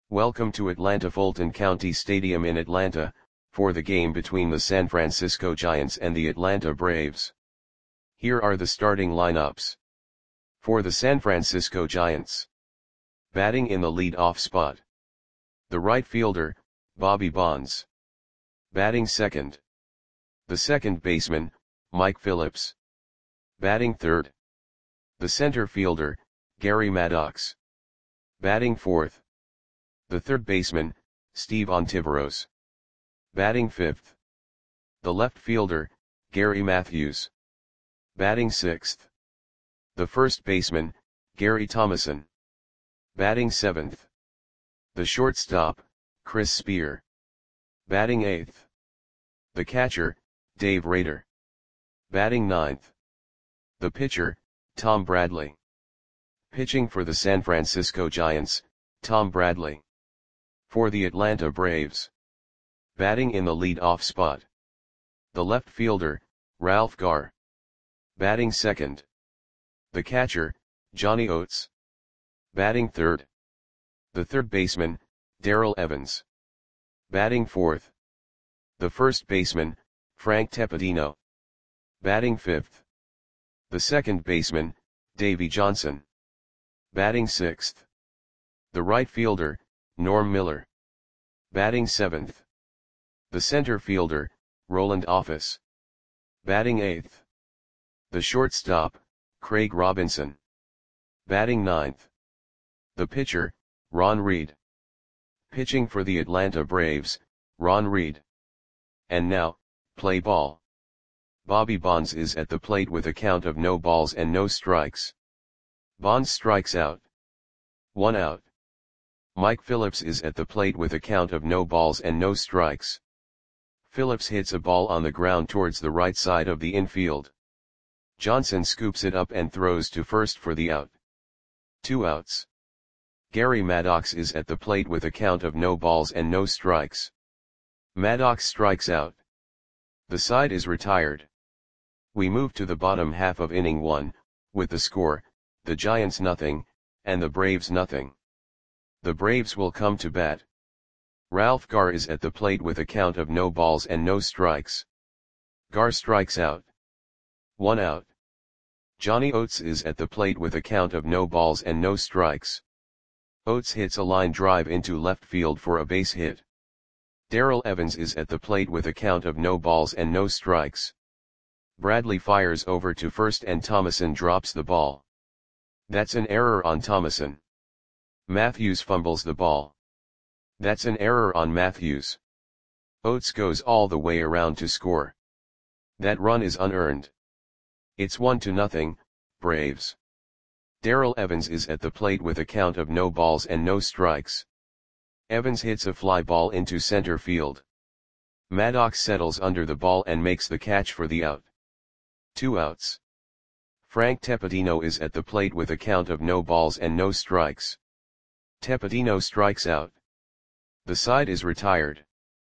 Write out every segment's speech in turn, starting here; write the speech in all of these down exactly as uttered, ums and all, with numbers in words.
Welcome to Atlanta Fulton County Stadium in Atlanta, for the game between the San Francisco Giants and the Atlanta Braves. Here are the starting lineups. For the San Francisco Giants. Batting in the lead-off spot. The right fielder, Bobby Bonds. Batting second. The second baseman, Mike Phillips. Batting third. The center fielder, Gary Maddox. Batting fourth. The third baseman, Steve Ontiveros. Batting fifth. The left fielder, Gary Matthews. Batting sixth. The first baseman, Gary Thomasson. Batting seventh. The shortstop, Chris Spear. Batting eighth. The catcher, Dave Rader. Batting ninth. The pitcher, Tom Bradley. Pitching for the San Francisco Giants, Tom Bradley. For the Atlanta Braves. Batting in the lead-off spot. The left fielder, Ralph Garr. Batting second. The catcher, Johnny Oates. Batting third. The third baseman, Darrell Evans. Batting fourth. The first baseman, Frank Tepedino. Batting fifth. The second baseman, Davey Johnson. Batting sixth. The right fielder, Norm Miller. Batting seventh. The center fielder, Roland Office. Batting eighth. The shortstop, Craig Robinson. Batting ninth. The pitcher, Ron Reed. Pitching for the Atlanta Braves, Ron Reed. And now, play ball. Bobby Bonds is at the plate with a count of no balls and no strikes. Bonds strikes out. One out. Mike Phillips is at the plate with a count of no balls and no strikes. Phillips hits a ball on the ground towards the right side of the infield. Johnson scoops it up and throws to first for the out. Two outs. Gary Maddox is at the plate with a count of no balls and no strikes. Maddox strikes out. The side is retired. We move to the bottom half of inning one, with the score, the Giants nothing, and the Braves nothing. The Braves will come to bat. Ralph Garr is at the plate with a count of no balls and no strikes. Garr strikes out. One out. Johnny Oates is at the plate with a count of no balls and no strikes. Oates hits a line drive into left field for a base hit. Darrell Evans is at the plate with a count of no balls and no strikes. Bradley fires over to first and Thomasson drops the ball. That's an error on Thomasson. Matthews fumbles the ball. That's an error on Matthews. Oates goes all the way around to score. That run is unearned. It's one to nothing, Braves. Darrell Evans is at the plate with a count of no balls and no strikes. Evans hits a fly ball into center field. Maddox settles under the ball and makes the catch for the out. Two outs. Frank Tepedino is at the plate with a count of no balls and no strikes. Tepedino strikes out. The side is retired.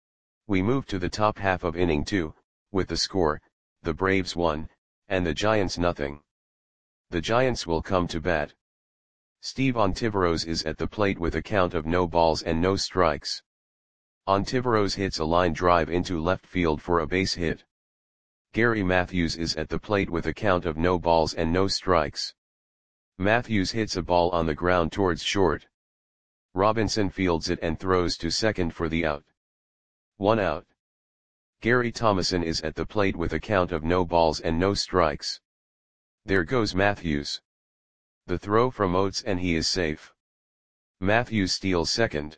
We move to the top half of inning two, with the score, the Braves one, and the Giants nothing. The Giants will come to bat. Steve Ontiveros is at the plate with a count of no balls and no strikes. Ontiveros hits a line drive into left field for a base hit. Gary Matthews is at the plate with a count of no balls and no strikes. Matthews hits a ball on the ground towards short. Robinson fields it and throws to second for the out. One out. Gary Thomasson is at the plate with a count of no balls and no strikes. There goes Matthews. The throw from Oates and he is safe. Matthews steals second.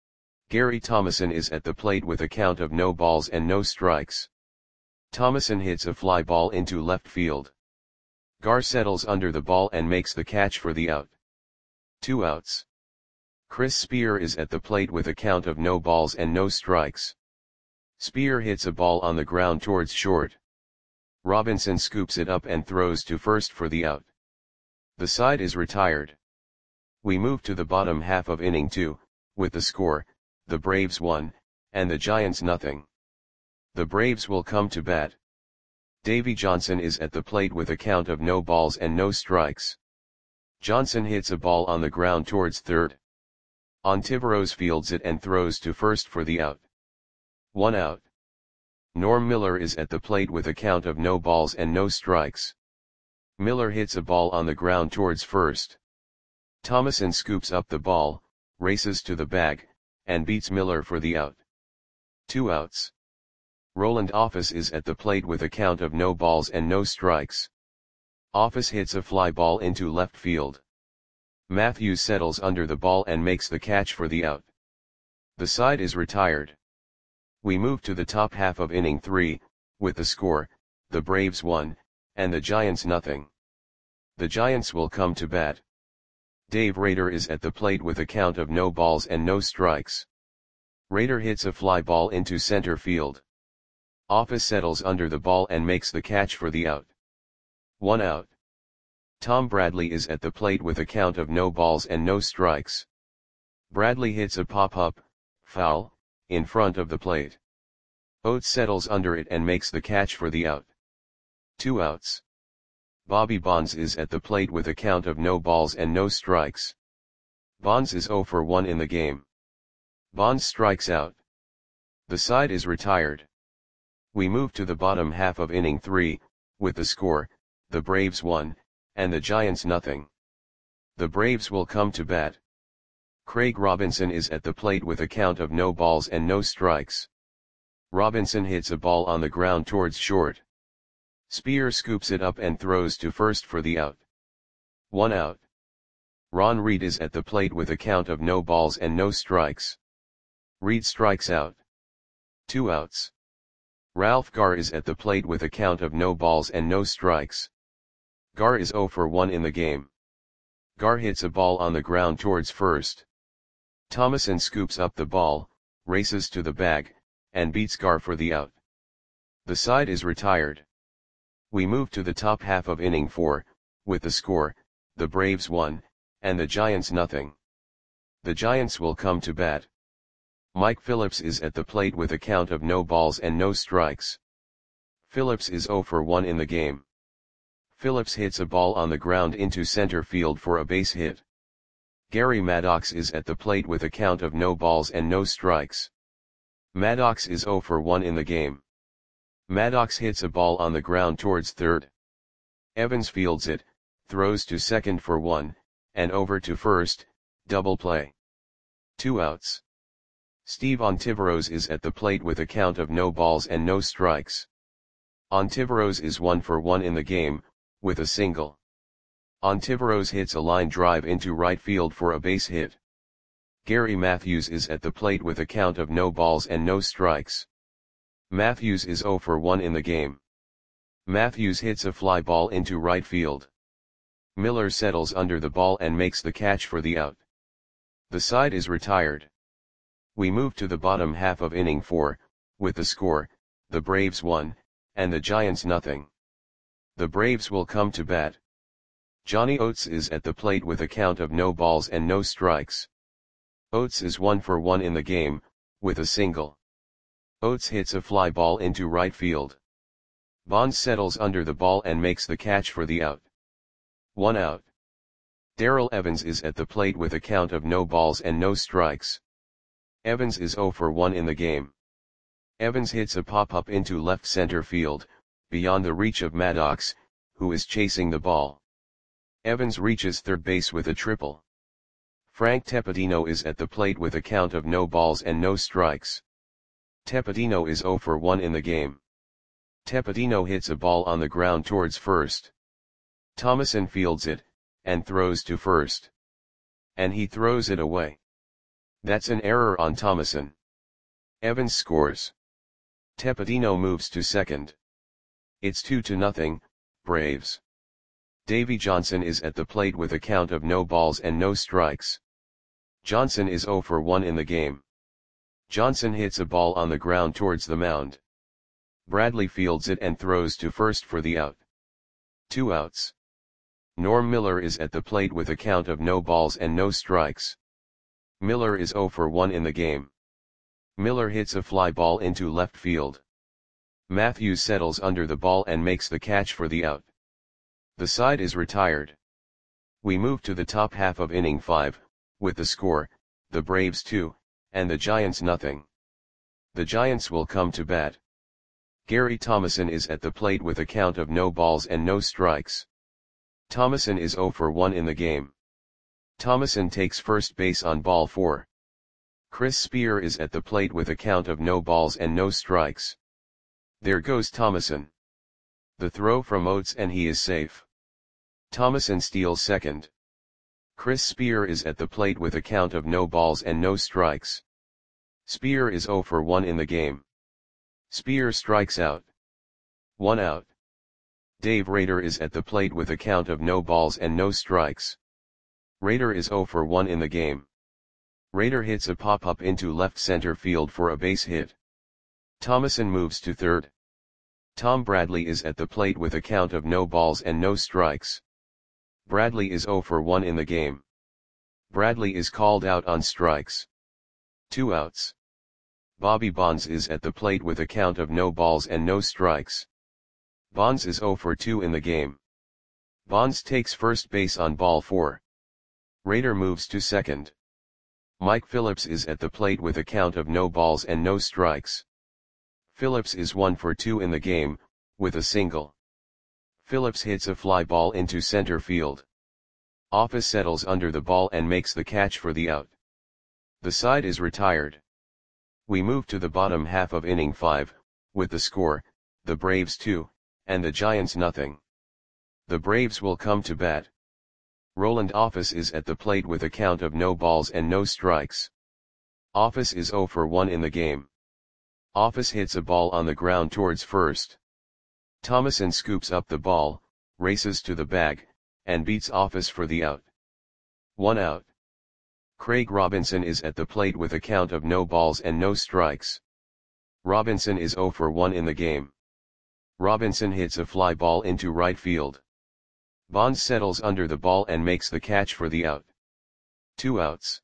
Gary Thomasson is at the plate with a count of no balls and no strikes. Thomasson hits a fly ball into left field. Garr settles under the ball and makes the catch for the out. Two outs. Chris Spear is at the plate with a count of no balls and no strikes. Spear hits a ball on the ground towards short. Robinson scoops it up and throws to first for the out. The side is retired. We move to the bottom half of inning two, with the score, the Braves one, and the Giants nothing. The Braves will come to bat. Davey Johnson is at the plate with a count of no balls and no strikes. Johnson hits a ball on the ground towards third. Ontiveros fields it and throws to first for the out. One out. Norm Miller is at the plate with a count of no balls and no strikes. Miller hits a ball on the ground towards first. Thomason scoops up the ball, races to the bag, and beats Miller for the out. Two outs. Roland Office is at the plate with a count of no balls and no strikes. Office hits a fly ball into left field. Matthews settles under the ball and makes the catch for the out. The side is retired. We move to the top half of inning three, with the score, the Braves one, and the Giants nothing. The Giants will come to bat. Dave Rader is at the plate with a count of no balls and no strikes. Rader hits a fly ball into center field. Office settles under the ball and makes the catch for the out. One out. Tom Bradley is at the plate with a count of no balls and no strikes. Bradley hits a pop-up, foul, in front of the plate. Oates settles under it and makes the catch for the out. Two outs. Bobby Bonds is at the plate with a count of no balls and no strikes. Bonds is oh for one in the game. Bonds strikes out. The side is retired. We move to the bottom half of inning three, with the score, the Braves one, and the Giants nothing. The Braves will come to bat. Craig Robinson is at the plate with a count of no balls and no strikes. Robinson hits a ball on the ground towards short. Spear scoops it up and throws to first for the out. One out. Ron Reed is at the plate with a count of no balls and no strikes. Reed strikes out. Two outs. Ralph Garr is at the plate with a count of no balls and no strikes. Garr is oh for one in the game. Garr hits a ball on the ground towards first. Thomason scoops up the ball, races to the bag, and beats Garr for the out. The side is retired. We move to the top half of inning four, with the score, the Braves one, and the Giants nothing. The Giants will come to bat. Mike Phillips is at the plate with a count of no balls and no strikes. Phillips is oh for one in the game. Phillips hits a ball on the ground into center field for a base hit. Gary Maddox is at the plate with a count of no balls and no strikes. Maddox is oh for one in the game. Maddox hits a ball on the ground towards third. Evans fields it, throws to second for one, and over to first, double play. Two outs. Steve Ontiveros is at the plate with a count of no balls and no strikes. Ontiveros is one for one in the game, with a single. Ontiveros hits a line drive into right field for a base hit. Gary Matthews is at the plate with a count of no balls and no strikes. Matthews is oh for one in the game. Matthews hits a fly ball into right field. Miller settles under the ball and makes the catch for the out. The side is retired. We move to the bottom half of inning four, with the score, the Braves one, and the Giants nothing. The Braves will come to bat. Johnny Oates is at the plate with a count of no balls and no strikes. Oates is one for one in the game, with a single. Oates hits a fly ball into right field. Bonds settles under the ball and makes the catch for the out. One out. Darrell Evans is at the plate with a count of no balls and no strikes. Evans is oh for one in the game. Evans hits a pop-up into left center field, beyond the reach of Maddox, who is chasing the ball. Evans reaches third base with a triple. Frank Tepedino is at the plate with a count of no balls and no strikes. Tepedino is oh for one in the game. Tepedino hits a ball on the ground towards first. Thomason fields it, and throws to first. And he throws it away. That's an error on Thomason. Evans scores. Tepedino moves to second. It's two to nothing, Braves. Davy Johnson is at the plate with a count of no balls and no strikes. Johnson is oh for one in the game. Johnson hits a ball on the ground towards the mound. Bradley fields it and throws to first for the out. Two outs. Norm Miller is at the plate with a count of no balls and no strikes. Miller is oh for one in the game. Miller hits a fly ball into left field. Matthews settles under the ball and makes the catch for the out. The side is retired. We move to the top half of inning five, with the score, the Braves two, and the Giants nothing. The Giants will come to bat. Gary Thomasson is at the plate with a count of no balls and no strikes. Thomasson is oh for one in the game. Thomasson takes first base on ball four. Chris Spear is at the plate with a count of no balls and no strikes. There goes Thomasson. The throw from Oates and he is safe. Thomasson steals second. Chris Spear is at the plate with a count of no balls and no strikes. Spear is oh for one in the game. Spear strikes out. One out. Dave Rader is at the plate with a count of no balls and no strikes. Rader is oh for one in the game. Rader hits a pop-up into left center field for a base hit. Thomasson moves to third. Tom Bradley is at the plate with a count of no balls and no strikes. Bradley is oh for one in the game. Bradley is called out on strikes. Two outs. Bobby Bonds is at the plate with a count of no balls and no strikes. Bonds is oh for two in the game. Bonds takes first base on ball four. Rader moves to second. Mike Phillips is at the plate with a count of no balls and no strikes. Phillips is one for two in the game, with a single. Phillips hits a fly ball into center field. Office settles under the ball and makes the catch for the out. The side is retired. We move to the bottom half of inning five, with the score, the Braves two, and the Giants nothing. The Braves will come to bat. Roland Office is at the plate with a count of no balls and no strikes. Office is oh for one in the game. Office hits a ball on the ground towards first. Thomasson scoops up the ball, races to the bag, and beats Office for the out. One out. Craig Robinson is at the plate with a count of no balls and no strikes. Robinson is oh for one in the game. Robinson hits a fly ball into right field. Bonds settles under the ball and makes the catch for the out. Two outs.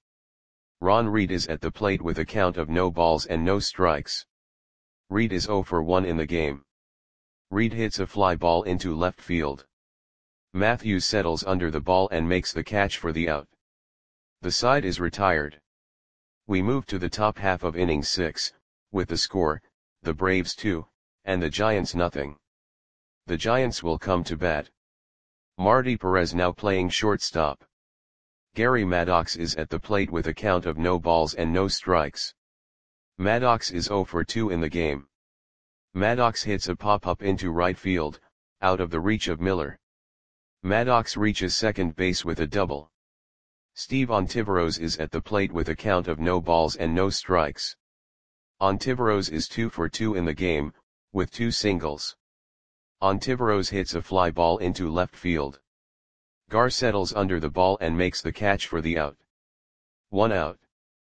Ron Reed is at the plate with a count of no balls and no strikes. Reed is oh for one in the game. Reed hits a fly ball into left field. Matthews settles under the ball and makes the catch for the out. The side is retired. We move to the top half of inning six, with the score, the Braves two, and the Giants nothing. The Giants will come to bat. Marty Perez now playing shortstop. Gary Maddox is at the plate with a count of no balls and no strikes. Maddox is oh for two in the game. Maddox hits a pop-up into right field, out of the reach of Miller. Maddox reaches second base with a double. Steve Ontiveros is at the plate with a count of no balls and no strikes. Ontiveros is two for two in the game, with two singles. Ontiveros hits a fly ball into left field. Gar settles under the ball and makes the catch for the out. One out.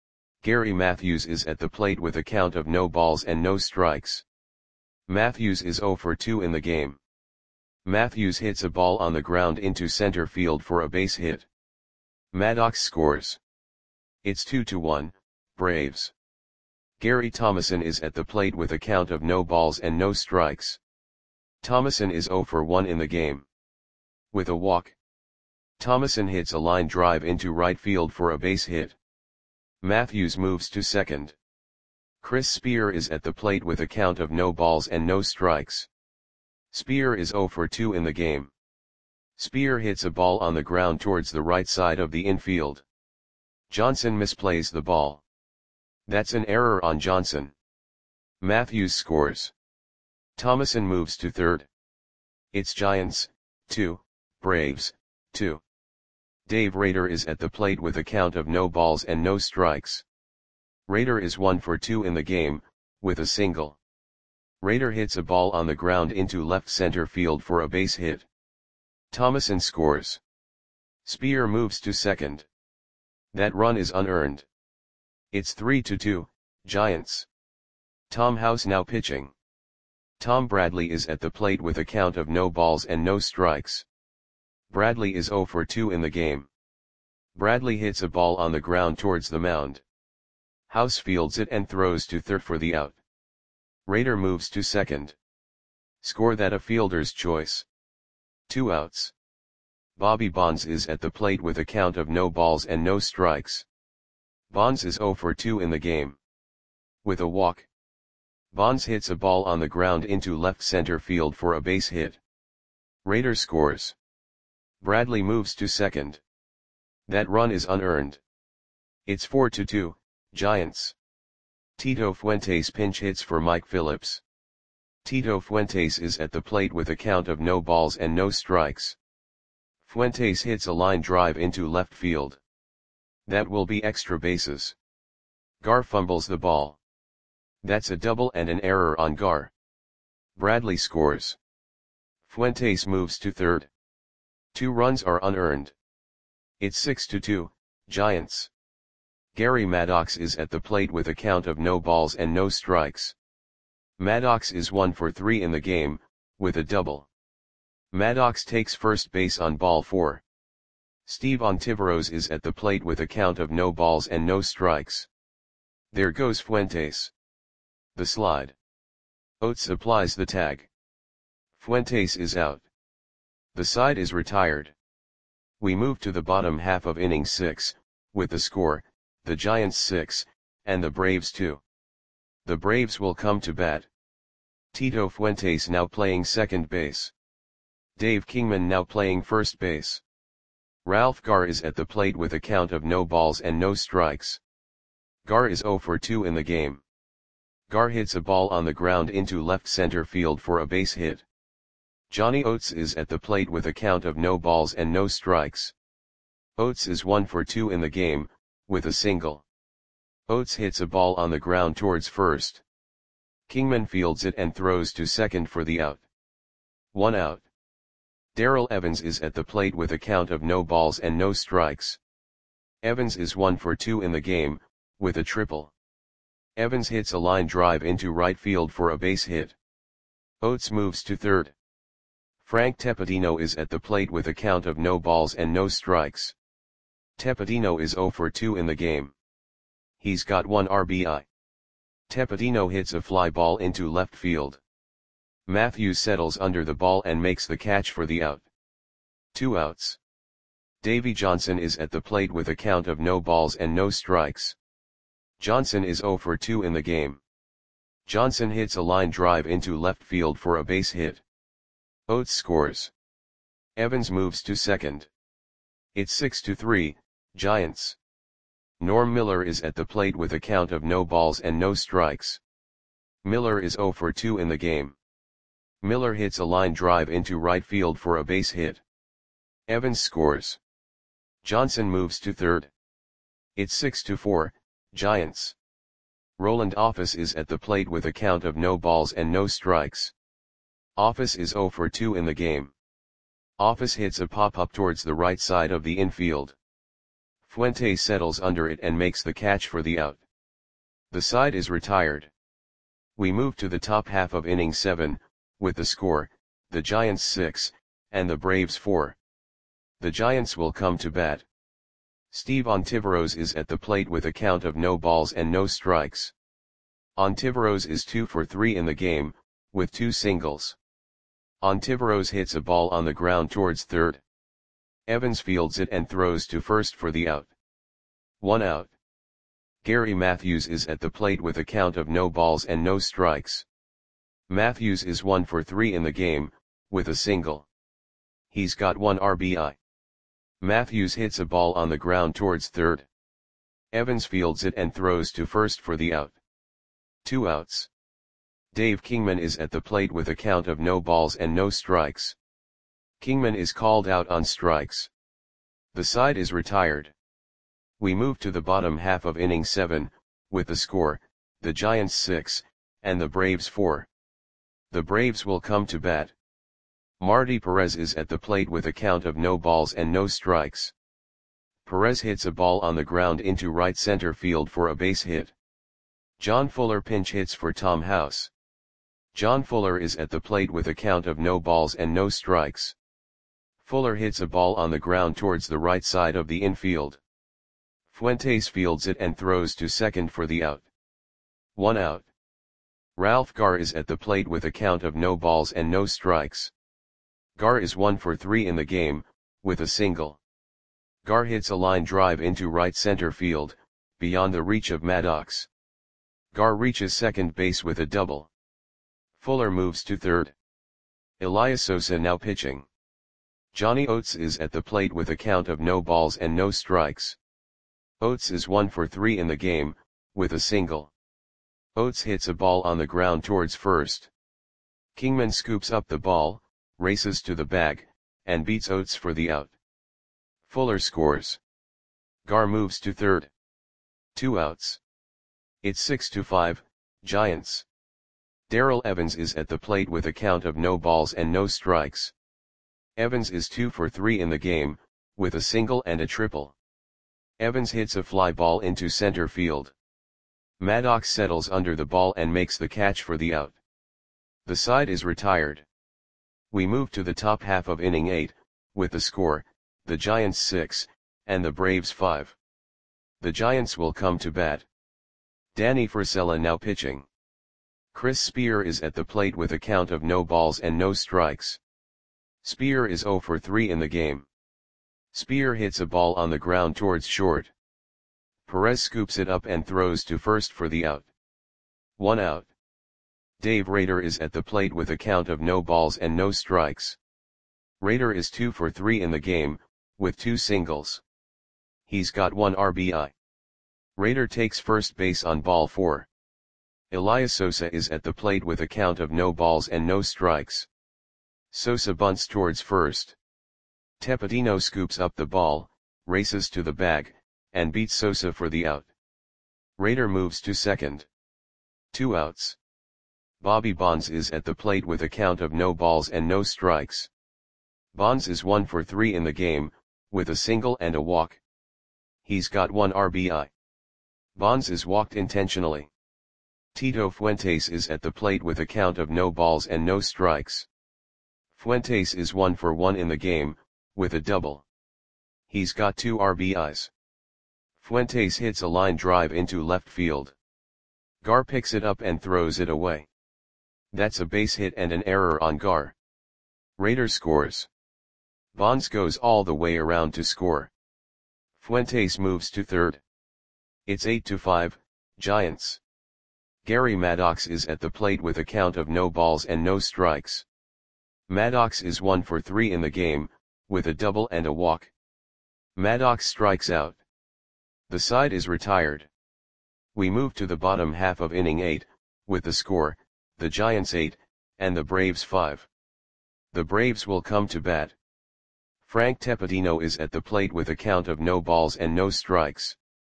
Gary Matthews is at the plate with a count of no balls and no strikes. Matthews is oh for two in the game. Matthews hits a ball on the ground into center field for a base hit. Maddox scores. It's two to one, Braves. Gary Thomasson is at the plate with a count of no balls and no strikes. Thomasson is oh for one in the game. With a walk. Thomasson hits a line drive into right field for a base hit. Matthews moves to second. Chris Spear is at the plate with a count of no balls and no strikes. Spear is oh for two in the game. Spear hits a ball on the ground towards the right side of the infield. Johnson misplays the ball. That's an error on Johnson. Matthews scores. Thomasson moves to third. It's Giants, two, Braves, two. Dave Rader is at the plate with a count of no balls and no strikes. Rader is one for two in the game, with a single. Rader hits a ball on the ground into left center field for a base hit. Thomasson scores. Spear moves to second. That run is unearned. It's three to two, Giants. Tom House now pitching. Tom Bradley is at the plate with a count of no balls and no strikes. Bradley is oh for two in the game. Bradley hits a ball on the ground towards the mound. House fields it and throws to third for the out. Rader moves to second. Score that a fielder's choice. Two outs. Bobby Bonds is at the plate with a count of no balls and no strikes. Bonds is zero for two in the game. With a walk, Bonds hits a ball on the ground into left center field for a base hit. Raiders scores. Bradley moves to second. That run is unearned. It's four to two, Giants. Tito Fuentes pinch hits for Mike Phillips. Tito Fuentes is at the plate with a count of no balls and no strikes. Fuentes hits a line drive into left field. That will be extra bases. Gar fumbles the ball. That's a double and an error on Gar. Bradley scores. Fuentes moves to third. Two runs are unearned. It's six to two, Giants. Gary Maddox is at the plate with a count of no balls and no strikes. Maddox is one for three in the game, with a double. Maddox takes first base on ball four. Steve Ontiveros is at the plate with a count of no balls and no strikes. There goes Fuentes. The slide. Oates applies the tag. Fuentes is out. The side is retired. We move to the bottom half of inning six, with the score, the Giants six, and the Braves two. The Braves will come to bat. Tito Fuentes now playing second base. Dave Kingman now playing first base. Ralph Gar is at the plate with a count of no balls and no strikes. Gar is zero for two in the game. Gar hits a ball on the ground into left center field for a base hit. Johnny Oates is at the plate with a count of no balls and no strikes. Oates is one for two in the game, with a single. Oates hits a ball on the ground towards first. Kingman fields it and throws to second for the out. One out. Darrell Evans is at the plate with a count of no balls and no strikes. Evans is one for two in the game, with a triple. Evans hits a line drive into right field for a base hit. Oates moves to third. Frank Tepedino is at the plate with a count of no balls and no strikes. Tepedino is zero for two in the game. He's got one R B I. Tepedino hits a fly ball into left field. Matthews settles under the ball and makes the catch for the out. Two outs. Davey Johnson is at the plate with a count of no balls and no strikes. Johnson is zero for two in the game. Johnson hits a line drive into left field for a base hit. Oates scores. Evans moves to second. It's six to three, Giants. Norm Miller is at the plate with a count of no balls and no strikes. Miller is zero for two in the game. Miller hits a line drive into right field for a base hit. Evans scores. Johnson moves to third. It's six to four, Giants. Roland Office is at the plate with a count of no balls and no strikes. Office is zero for two in the game. Office hits a pop-up towards the right side of the infield. Fuentes settles under it and makes the catch for the out. The side is retired. We move to the top half of inning seven, with the score, the Giants six, and the Braves four. The Giants will come to bat. Steve Ontiveros is at the plate with a count of no balls and no strikes. Ontiveros is two for three in the game, with two singles. Ontiveros hits a ball on the ground towards third. Evans fields it and throws to first for the out. One out. Gary Matthews is at the plate with a count of no balls and no strikes. Matthews is one for three in the game, with a single. He's got one R B I. Matthews hits a ball on the ground towards third. Evans fields it and throws to first for the out. Two outs. Dave Kingman is at the plate with a count of no balls and no strikes. Kingman is called out on strikes. The side is retired. We move to the bottom half of inning seven, with the score, the Giants six, and the Braves four. The Braves will come to bat. Marty Perez is at the plate with a count of no balls and no strikes. Perez hits a ball on the ground into right center field for a base hit. John Fuller pinch hits for Tom House. John Fuller is at the plate with a count of no balls and no strikes. Fuller hits a ball on the ground towards the right side of the infield. Fuentes fields it and throws to second for the out. One out. Ralph Gar is at the plate with a count of no balls and no strikes. Gar is one for three in the game, with a single. Gar hits a line drive into right center field, beyond the reach of Maddox. Gar reaches second base with a double. Fuller moves to third. Elias Sosa now pitching. Johnny Oates is at the plate with a count of no balls and no strikes. Oates is one for three in the game, with a single. Oates hits a ball on the ground towards first. Kingman scoops up the ball, races to the bag, and beats Oates for the out. Fuller scores. Gar moves to third. Two outs. It's six to five, Giants. Darrell Evans is at the plate with a count of no balls and no strikes. Evans is two for three in the game, with a single and a triple. Evans hits a fly ball into center field. Maddox settles under the ball and makes the catch for the out. The side is retired. We move to the top half of inning eight, with the score, the Giants six, and the Braves five. The Giants will come to bat. Danny Frisella now pitching. Chris Spear is at the plate with a count of no balls and no strikes. Spear is zero for three in the game. Spear hits a ball on the ground towards short. Perez scoops it up and throws to first for the out. One out. Dave Rader is at the plate with a count of no balls and no strikes. Rader is two for three in the game, with two singles. He's got one R B I. Rader takes first base on ball four. Elias Sosa is at the plate with a count of no balls and no strikes. Sosa bunts towards first. Tepedino scoops up the ball, races to the bag, and beats Sosa for the out. Rader moves to second. Two outs. Bobby Bonds is at the plate with a count of no balls and no strikes. Bonds is one for three in the game, with a single and a walk. He's got one R B I. Bonds is walked intentionally. Tito Fuentes is at the plate with a count of no balls and no strikes. Fuentes is one for one in the game, with a double. He's got two R B Is. Fuentes hits a line drive into left field. Gar picks it up and throws it away. That's a base hit and an error on Gar. Rader scores. Bonds goes all the way around to score. Fuentes moves to third. It's eight to five, Giants. Gary Maddox is at the plate with a count of no balls and no strikes. Maddox is one for three in the game, with a double and a walk. Maddox strikes out. The side is retired. We move to the bottom half of inning eight, with the score, the Giants eight, and the Braves five. The Braves will come to bat. Frank Tepedino is at the plate with a count of no balls and no strikes.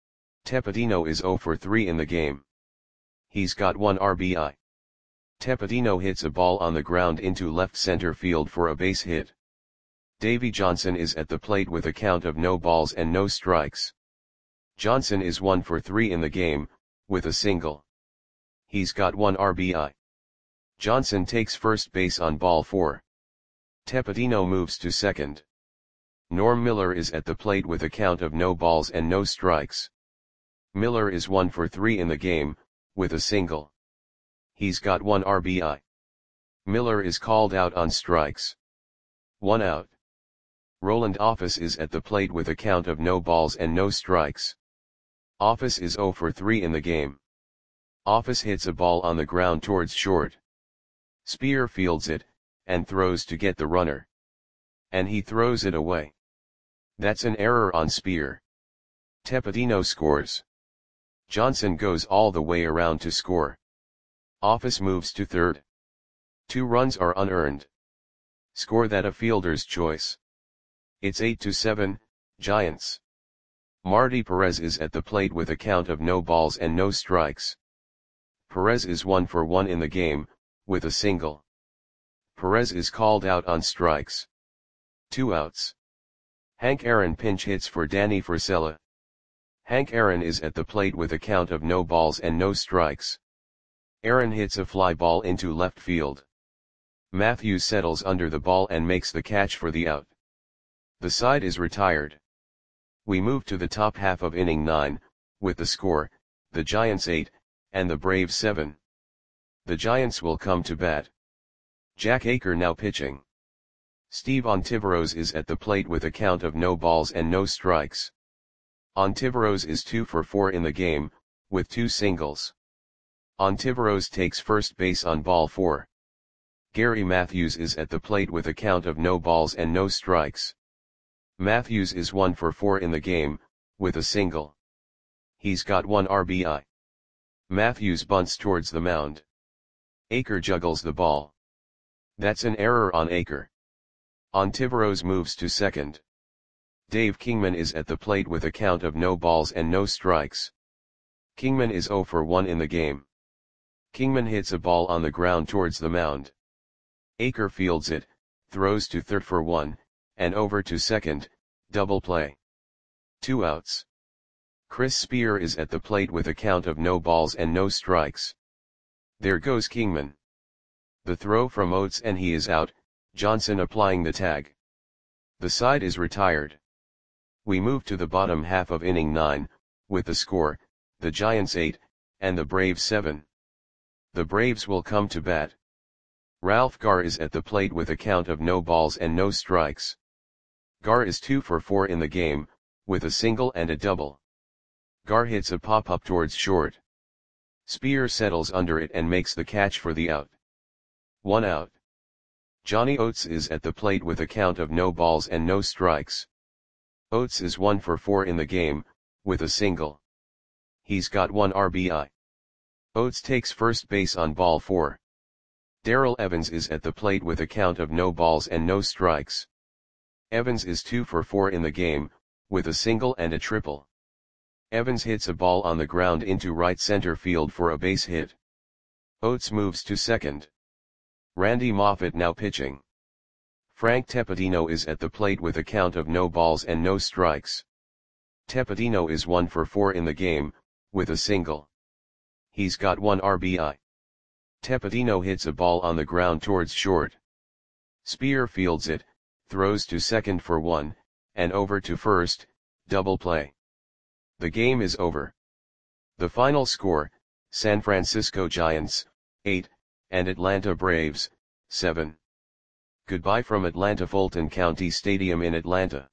Tepedino is zero for three in the game. He's got one R B I. Tepedino hits a ball on the ground into left center field for a base hit. Davy Johnson is at the plate with a count of no balls and no strikes. Johnson is one for three in the game, with a single. He's got one R B I. Johnson takes first base on ball four. Tepedino moves to second. Norm Miller is at the plate with a count of no balls and no strikes. Miller is one for three in the game, with a single. He's got one R B I. Miller is called out on strikes. One out. Roland Office is at the plate with a count of no balls and no strikes. Office is zero for three in the game. Office hits a ball on the ground towards short. Spear fields it, and throws to get the runner. And he throws it away. That's an error on Spear. Tepedino scores. Johnson goes all the way around to score. Office moves to third. Two runs are unearned. Score that a fielder's choice. It's eight to seven, Giants. Marty Perez is at the plate with a count of no balls and no strikes. Perez is one for one in the game, with a single. Perez is called out on strikes. Two outs. Hank Aaron pinch hits for Danny Frisella. Hank Aaron is at the plate with a count of no balls and no strikes. Aaron hits a fly ball into left field. Matthews settles under the ball and makes the catch for the out. The side is retired. We move to the top half of inning nine, with the score, the Giants eight, and the Braves seven. The Giants will come to bat. Jack Aker now pitching. Steve Ontiveros is at the plate with a count of no balls and no strikes. Ontiveros is two for four in the game, with two singles. Ontiveros takes first base on ball four. Gary Matthews is at the plate with a count of no balls and no strikes. Matthews is one for four in the game, with a single. He's got one R B I. Matthews bunts towards the mound. Aker juggles the ball. That's an error on Aker. Ontiveros moves to second. Dave Kingman is at the plate with a count of no balls and no strikes. Kingman is zero for one in the game. Kingman hits a ball on the ground towards the mound. Aker fields it, throws to third for one, and over to second, double play. Two outs. Chris Spear is at the plate with a count of no balls and no strikes. There goes Kingman. The throw from Oates and he is out, Johnson applying the tag. The side is retired. We move to the bottom half of inning nine, with the score, the Giants eight, and the Braves seven. The Braves will come to bat. Ralph Garr is at the plate with a count of no balls and no strikes. Garr is two for four in the game, with a single and a double. Garr hits a pop-up towards short. Spear settles under it and makes the catch for the out. One out. Johnny Oates is at the plate with a count of no balls and no strikes. Oates is one for four in the game, with a single. He's got one R B I. Oates takes first base on ball four. Darrell Evans is at the plate with a count of no balls and no strikes. Evans is two for four in the game, with a single and a triple. Evans hits a ball on the ground into right center field for a base hit. Oates moves to second. Randy Moffett now pitching. Frank Tepedino is at the plate with a count of no balls and no strikes. Tepedino is one for four in the game, with a single. He's got one R B I. Tepedino hits a ball on the ground towards short. Spear fields it, throws to second for one, and over to first, double play. The game is over. The final score, San Francisco Giants, eight, and Atlanta Braves, seven. Goodbye from Atlanta Fulton County Stadium in Atlanta.